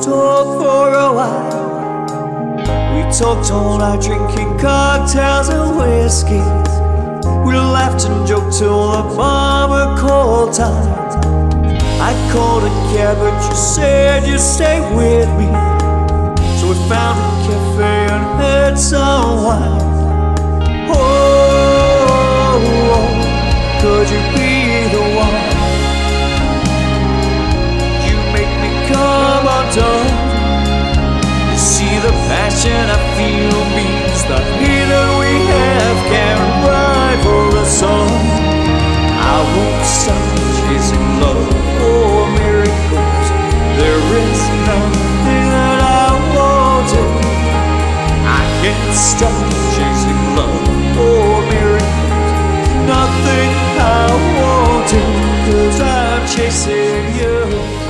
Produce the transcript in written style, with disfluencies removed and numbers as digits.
talk for a while. We talked all night, drinking cocktails and whiskey. We laughed and joked till the mama called time. I called a cab, but you said you'd stay with me. So we found a cafe and had some wine. Oh, could you be the one? You make me come undone. You see, the passion I feel means the heat that we have can't rival the sun. I won't stop chasing love or miracles. There is nothing that I won't do. I can't stop chasing love or miracles. Nothing I won't do, 'cause I'm chasing you.